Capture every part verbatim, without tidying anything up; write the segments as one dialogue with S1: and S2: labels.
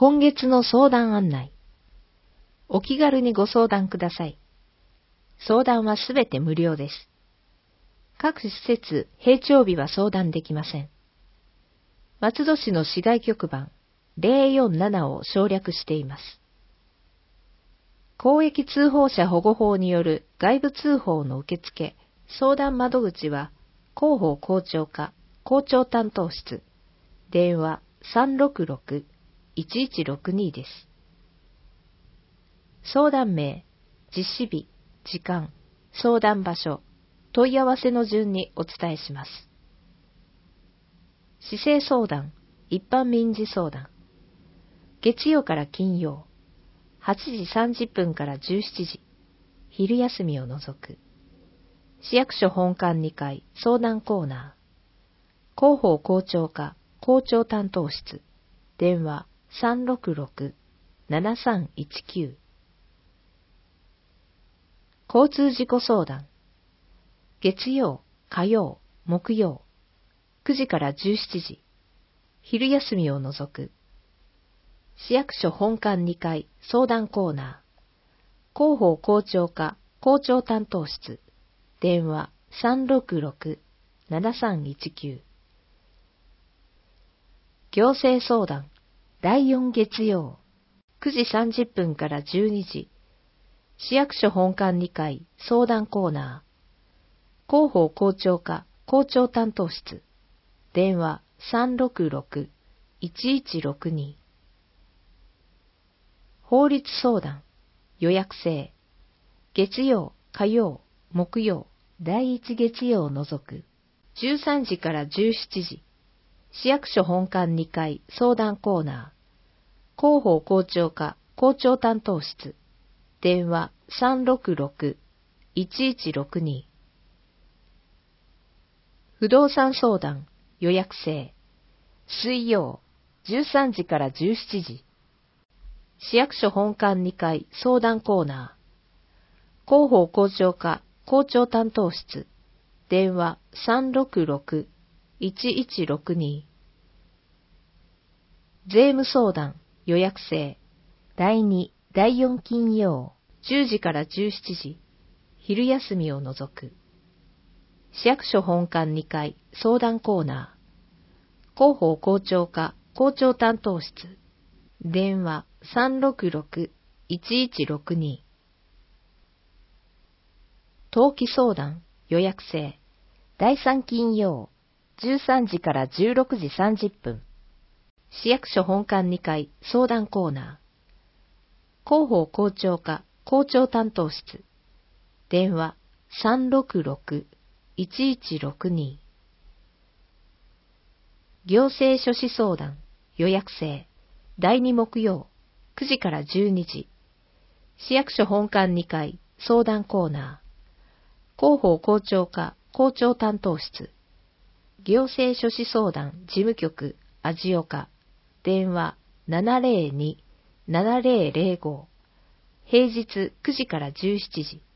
S1: 今月の相談案内。お気軽にご相談ください。相談はすべて無料です。各施設、閉庁日は相談できません。松戸市の市外局番ゼロよんななを省略しています。公益通報者保護法による外部通報の受付、相談窓口は、広報校長課、校長担当室、電話 さんろくろく いちいちろくに です。相談名、実施日、時間、相談場所、問い合わせの順にお伝えします。市政相談、一般民事相談。月曜から金曜、はちじさんじゅっぷんからじゅうしちじ、昼休みを除く。市役所本館にかい相談コーナー。広報校長課、校長担当室。電話 さんろくろく ななさんいちきゅう。交通事故相談。月曜、火曜、木曜、くじからじゅうしちじ、昼休みを除く。市役所本館にかい相談コーナー。広報校長課、校長担当室。電話 さんろくろく ななさんいちきゅう。行政相談。だいよん月曜、くじさんじゅっぷんからじゅうにじ。市役所本館にかい相談コーナー。広報校長課、校長担当室。電話 さんろくろく いちいちろくに。法律相談。予約制。月曜、火曜、木曜、だいいち月曜を除く。じゅうさんじからじゅうしちじ。市役所本館にかい相談コーナー。広報校長課、校長担当室。電話 さんろくろく いちいちろくに。不動産相談。予約制。水曜、じゅうさんじからじゅうしちじ。市役所本館にかい相談コーナー。広報校長課、校長担当室。電話 さんろくろく いちいちろくに。税務相談。予約制。だいに、だいよん金曜、じゅうじからじゅうしちじ。昼休みを除く。市役所本館にかい相談コーナー。広報校長課、校長担当室。電話 さんろくろく いちいちろくに。登記相談。予約制。だいさん金曜、じゅうさんじからじゅうろくじさんじゅっぷん。市役所本館にかい相談コーナー。広報校長課、校長担当室。電話 さんろくろく いちいちろくに。行政書士相談。予約制。だいに木曜、くじからじゅうにじ。市役所本館にかい相談コーナー。広報校長課、校長担当室。行政書士相談事務局、味岡。電話 ななぜろに ななぜろぜろご。平日くじからじゅうしちじ。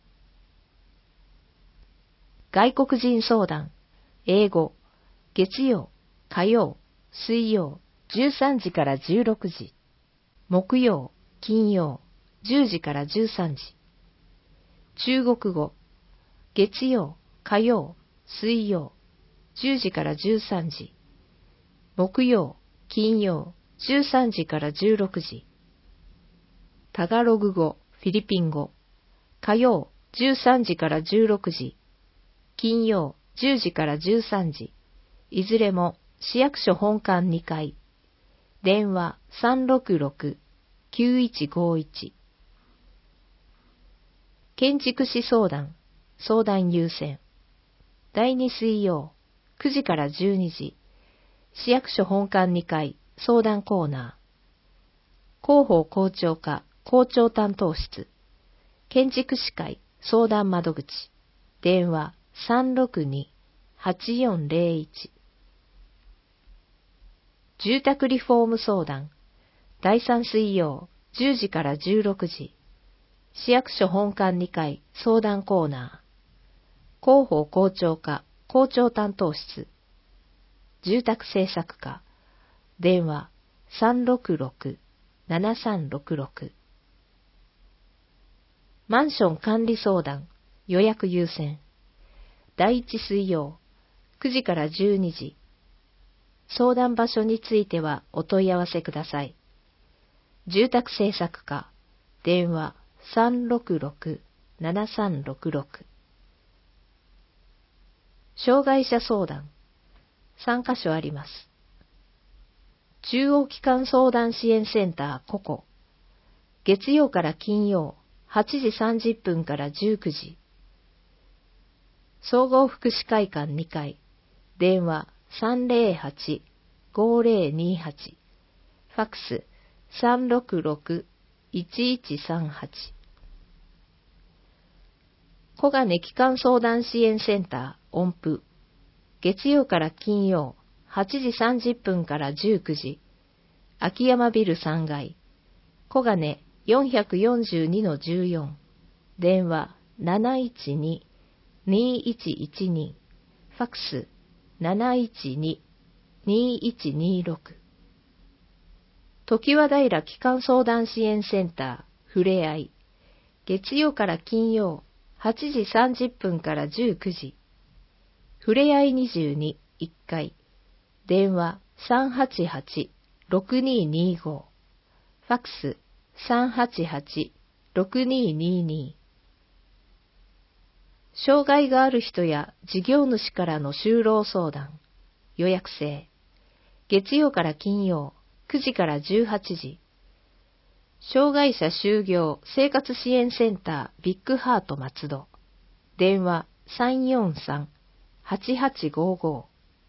S1: 外国人相談。英語。月曜、火曜、水曜、じゅうさんじからじゅうろくじ。木曜、金曜、じゅうじからじゅうさんじ。中国語。月曜、火曜、水曜、じゅうじからじゅうさんじ。木曜、金曜、じゅうさんじからじゅうろくじ。タガログ語、フィリピン語。火曜、じゅうさんじからじゅうろくじ。金曜、じゅうじからじゅうさんじ。いずれも市役所本館にかい。電話 さんろくろく きゅういちごいち。建築士相談。相談優先。だいに水曜、くじからじゅうにじ。市役所本館にかい相談コーナー。広報校長課、校長担当室。建築士会相談窓口。電話 さんろくに はちよんぜろいち。住宅リフォーム相談。だいさん水曜、じゅうじからじゅうろくじ。市役所本館にかい相談コーナー。広報校長課、校長担当室。住宅政策課。電話 さんろくろくななさんろくろく。マンション管理相談予約優先。だいいち水曜くじからじゅうにじ。相談場所についてはお問い合わせください。住宅政策課、電話 さんろくろくななさんろくろく。障害者相談、さんカ所あります。中央機関相談支援センターココ、月曜から金曜はちじさんじゅっぷんからじゅうくじ。総合福祉会館にかい、電話 さんぜろはちごぜろにはち、ファックス さんろくろくいちいちさんはち。小金機関相談支援センター音符、月曜から金曜はちじさんじゅっぷんからじゅうくじ、秋山ビルさんがい、小金 よんよんにのじゅうよん、電話 なないちににいちいちに、ファックス なないちににいちにろく。常盤平機関相談支援センターふれあい、月曜から金曜はちじさんじゅっぷんからじゅうくじ、ふれあいにじゅうにいっかい、電話 さんはちはちろくににご、ファックス さんはちはちろくににに。障害がある人や事業主からの就労相談、予約制。月曜から金曜くじからじゅうはちじ。障害者就業生活支援センタービッグハート松戸。電話 さんよんさんはちはちごご。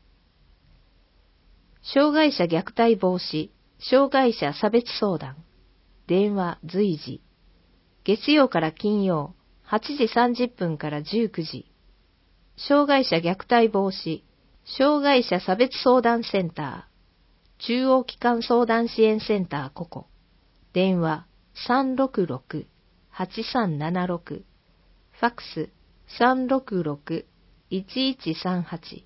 S1: 障害者虐待防止、障害者差別相談。電話随時。月曜から金曜はちじさんじゅっぷんからじゅうくじ。障害者虐待防止、障害者差別相談センター、中央機関相談支援センターココ。電話 さんろくろくはちさんななろく、ファックス さんろくろくいちいちさんはち。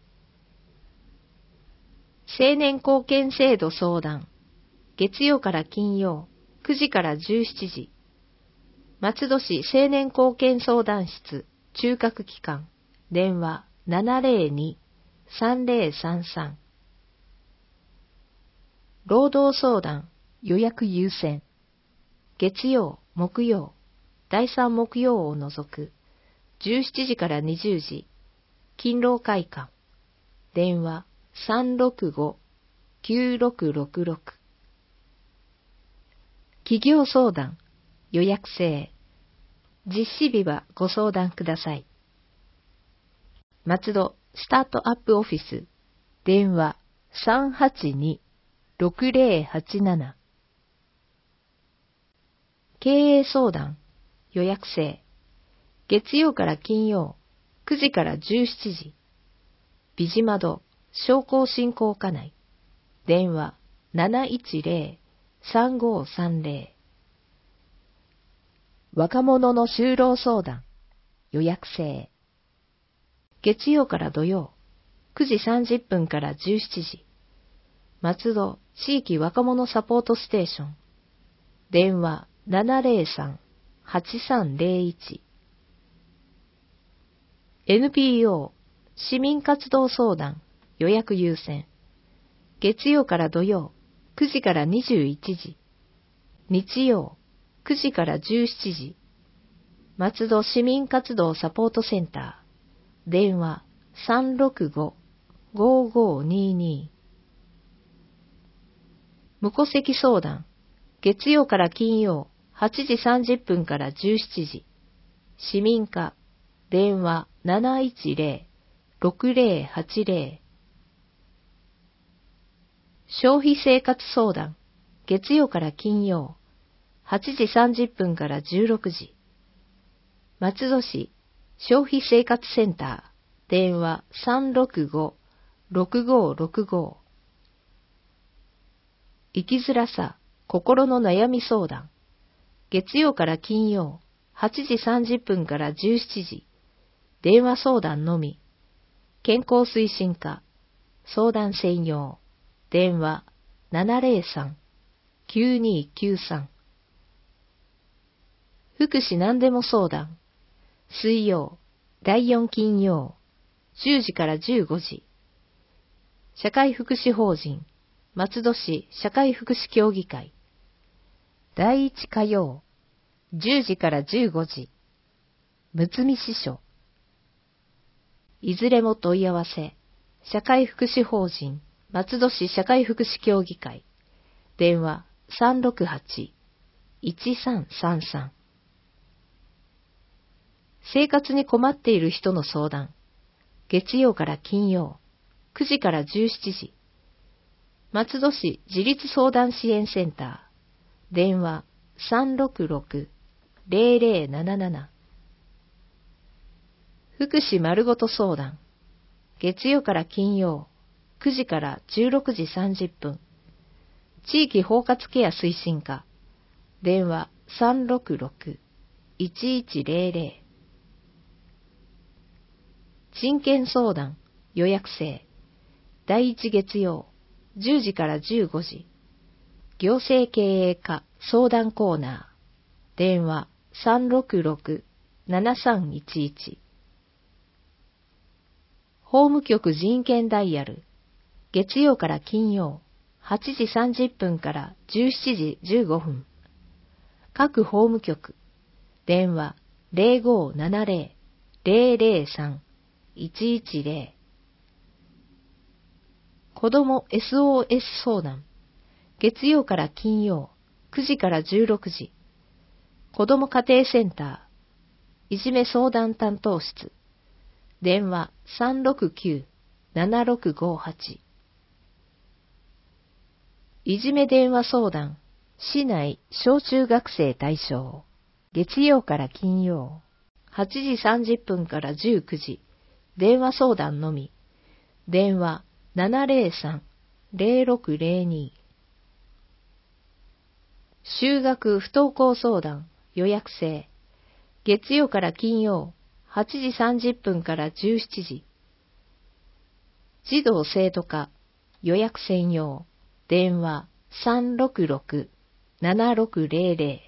S1: 青年貢献制度相談、月曜から金曜くじからじゅうしちじ。松戸市青年貢献相談室中核機関、電話 ななぜろにさんぜろさんさん。労働相談予約優先。月曜、木曜、だいさん木曜を除くじゅうしちじからにじゅうじ、勤労会館、電話 さんろくごきゅうろくろくろく。企業相談予約制。実施日はご相談ください。松戸スタートアップオフィス、電話 さんはちにろくぜろはちなな。経営相談予約制。月曜から金曜くじからじゅうしちじ。美島窓商工振興課内、電話 なないちぜろさんごさんぜろ。若者の就労相談予約制。月曜から土曜くじさんじゅっぷんからじゅうしちじ。松戸地域若者サポートステーション、電話 ななぜろさんはちさんぜろいち。エヌピーオー 市民活動相談予約優先。月曜から土曜くじからにじゅういちじ。日曜くじからじゅうしちじ。松戸市民活動サポートセンター、電話 さんろくごごごにに。無戸籍相談、月曜から金曜はちじさんじゅっぷんからじゅうしちじ。市民課、電話 なないちぜろろくぜろはちぜろ。消費生活相談、月曜から金曜はちじさんじゅっぷんからじゅうろくじ。松戸市消費生活センター、電話 さんろくごろくごろくご。生きづらさ、心の悩み相談、月曜から金曜はちじさんじゅっぷんからじゅうしちじ。電話相談のみ。健康推進課、相談専用、電話 ななぜろさんきゅうにきゅうさん。福祉何でも相談。水曜、だいよん金曜、じゅうじからじゅうごじ。社会福祉法人、松戸市社会福祉協議会。だいいち火曜、じゅうじからじゅうごじ。むつみ支所。いずれも問い合わせ、社会福祉法人、松戸市社会福祉協議会。電話 さんろくはち いちさんさんさん。生活に困っている人の相談。月曜から金曜、くじからじゅうしちじ。松戸市自立相談支援センター。電話 さんろくろく ぜろぜろなななな。福祉まるごと相談。月曜から金曜、くじからじゅうろくじさんじゅっぷん。地域包括ケア推進課。電話 さんろくろく いちいちぜろぜろ。人権相談、予約制。だいいち月曜、じゅうじからじゅうごじ。行政経営課相談コーナー。電話 さんろくろく ななさんいちいち。法務局人権ダイヤル。月曜から金曜、はちじさんじゅっぷんからじゅうしちじじゅうごふん。各法務局。電話 ぜろごななぜろ ぜろぜろさん いちいちぜろ。子ども エスオーエス 相談。月曜から金曜、くじからじゅうろくじ。子ども家庭センター。いじめ相談担当室。電話 さんろくきゅう ななろくごはち。いじめ電話相談。市内小中学生対象。月曜から金曜。はちじさんじゅっぷんからじゅうくじ。電話相談のみ。電話 ななぜろさん ぜろろくぜろに。就学不登校相談。予約制。月曜から金曜。はちじさんじゅっぷんからじゅうしちじ。児童生徒課。予約専用。電話 さんろくろく ななろくぜろぜ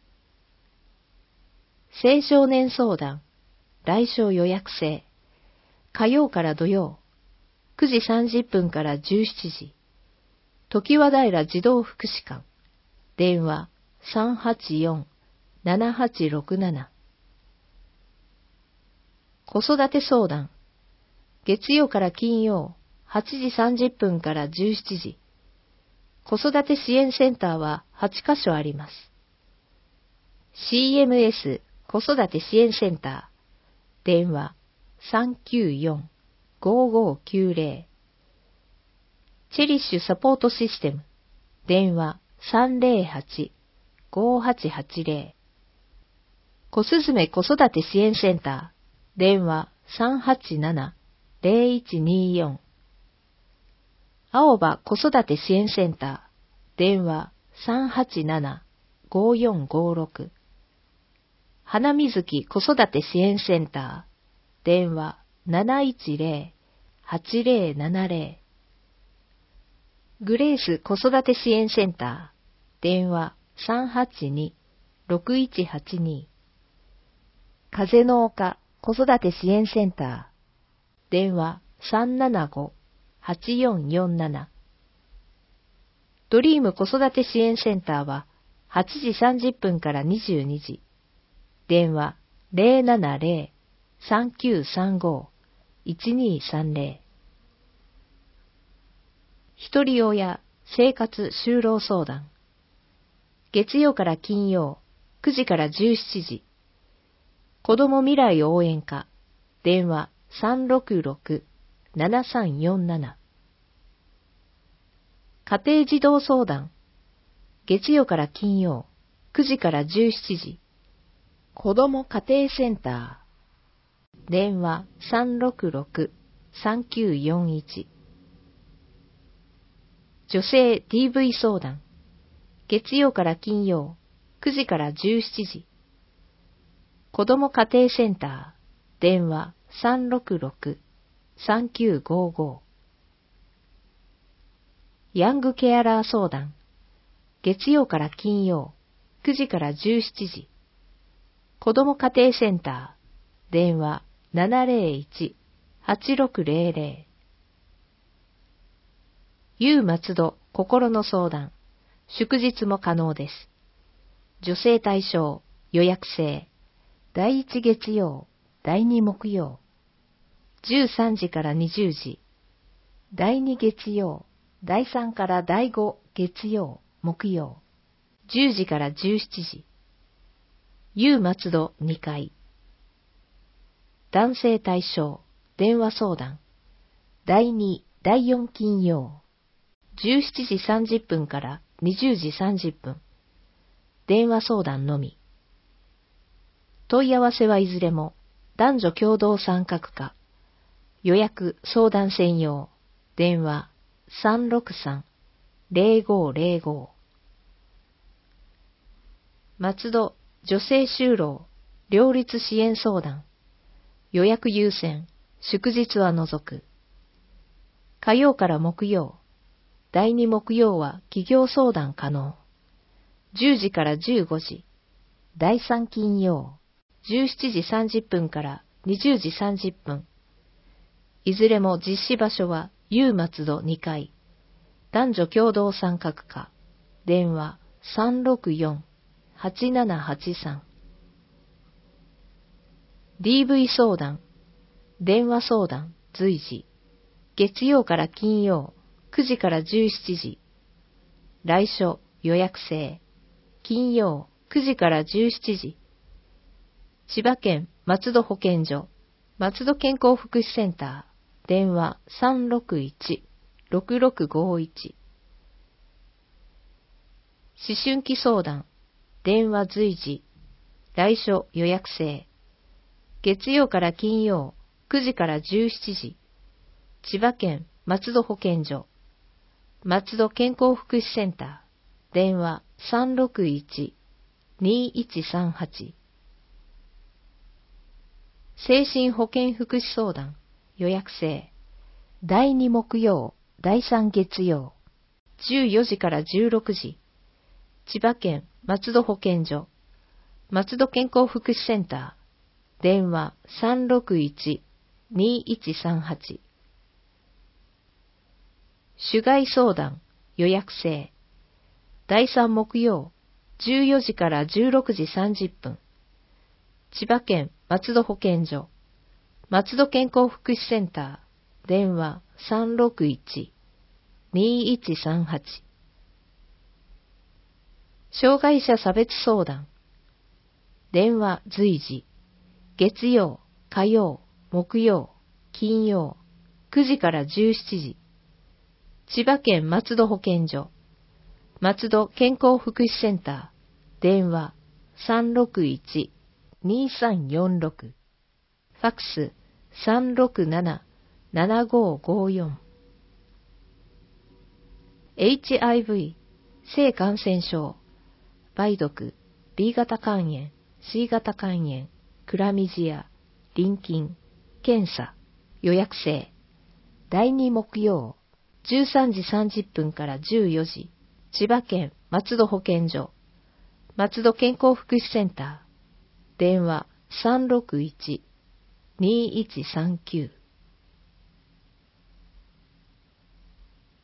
S1: ろ。青少年相談。来所予約制。火曜から土曜。くじさんじゅっぷんからじゅうしちじ。常盤平児童福祉館。電話 さんはちよん ななはちろくなな。子育て相談。月曜から金曜、はちじさんじゅっぷんからじゅうしちじ。子育て支援センターははちカ所あります。シーエムエス 子育て支援センター。電話 さんきゅうよん ごごきゅうぜろ。チェリッシュサポートシステム。電話 さんぜろはち ごはちはちぜろ。子すずめ子育て支援センター。電話 さんはちなな ぜろいちによん。青葉子育て支援センター。電話 さんはちなな ごよんごろく。花水木子育て支援センター。電話 なないちぜろ はちぜろななぜろ。グレース子育て支援センター。電話 さんはちに ろくいちはちに。風の丘子育て支援センター。電話 さんななご はちよんよんなな。ドリーム子育て支援センターははちじさんじゅっぷんからにじゅうにじ。電話 ぜろななぜろ さんきゅうさんご いちにさんぜろ。ひとり親生活就労相談。月曜から金曜、くじからじゅうしちじ。子ども未来応援課。電話 さんろくろく ななさんよんなな。家庭児童相談。月曜から金曜、くじからじゅうしちじ。子ども家庭センター。電話 さんろくろく さんきゅうよんいち。女性 ディーブイ 相談。月曜から金曜、くじからじゅうしちじ。子ども家庭センター。電話 さんろくろく さんきゅうごご。ヤングケアラー相談。 月曜から金曜、くじからじゅうしちじ。子ども家庭センター、電話 ななゼロいち はちろくゼロゼロ。ゆう松戸心の相談、祝日も可能です。女性対象、予約制、だいいち月曜、だいに木曜、じゅうさんじからにじゅうじ、だいに月曜、だいさんからだいご月曜、木曜、じゅうじからじゅうしちじ、ゆう松戸にかい。男性対象、電話相談、だいに、だいよん金曜、じゅうしちじさんじゅっぷんからにじゅうじさんじゅっぷん、電話相談のみ。問い合わせはいずれも男女共同参画課、予約相談専用、電話 さんろくさん ゼロごゼロご。松戸女性就労両立支援相談、予約優先、祝日は除く。火曜から木曜、だいに木曜は企業相談可能。じゅうじからじゅうごじ、だいさん金曜、じゅうしちじさんじゅっぷんからにじゅうじさんじゅっぷん。いずれも実施場所はゆう松戸にかい。男女共同参画課、電話 さんろくよん はちななはちさん。ディーブイ 相談、電話相談随時、月曜から金曜、くじからじゅうしちじ。来所予約制、金曜くじからじゅうしちじ。千葉県松戸保健所、松戸健康福祉センター、電話 さんろくいち ろくろくごいち。思春期相談、電話随時、来所予約制、月曜から金曜、くじからじゅうしちじ。千葉県松戸保健所、松戸健康福祉センター、電話 さんろくいち にいちさんはち。精神保健福祉相談、予約制、だいに木曜、だいさん月曜、じゅうよじからじゅうろくじ。千葉県松戸保健所、松戸健康福祉センター、電話 さんろくいち にいちさんはち。主外相談、予約制、だいさん木曜、じゅうよじからじゅうろくじさんじゅっぷん。千葉県松戸保健所、松戸健康福祉センター、電話 さんろくいち にいちさんはち。障害者差別相談、電話随時、月曜、火曜、木曜、金曜、くじからじゅうしちじ。千葉県松戸保健所、松戸健康福祉センター、電話 さんろくいち にさんよんろく。ファックス さんろくなな ななごごよん。エイチアイブイ、性感染症、梅毒、ビー 型肝炎、シー 型肝炎、クラミジア、淋菌、検査、予約制、だいに木曜、じゅうさんじさんじゅっぷんからじゅうよじ、千葉県松戸保健所、松戸健康福祉センター、電話 さんろくいち にいちさんきゅう。